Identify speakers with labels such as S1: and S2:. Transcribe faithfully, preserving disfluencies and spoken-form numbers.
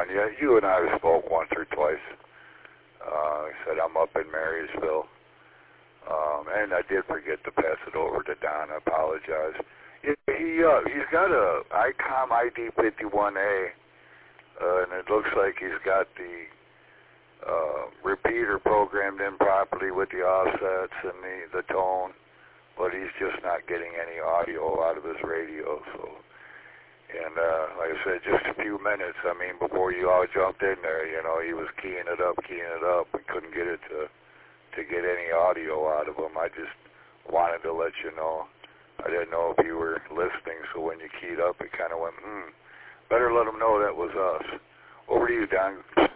S1: Yeah, you and I spoke once or twice. Uh, I said I'm up in Marysville. Um, and I did forget to pass it over to Don. I apologize. He, he uh, he's got a ICOM I D fifty-one A, uh, and it looks like he's got the uh, repeater programmed in properly with the offsets and the, the tone, but he's just not getting any audio out of his radio. So, and uh, like I said, just a few minutes. I mean, before you all jumped in there, you know, he was keying it up, keying it up, and couldn't get it to to get any audio out of him. I just wanted to let you know. I didn't know if you were listening, so when you keyed up, it kind of went, hmm, better let him know that was us. Over to you, Don.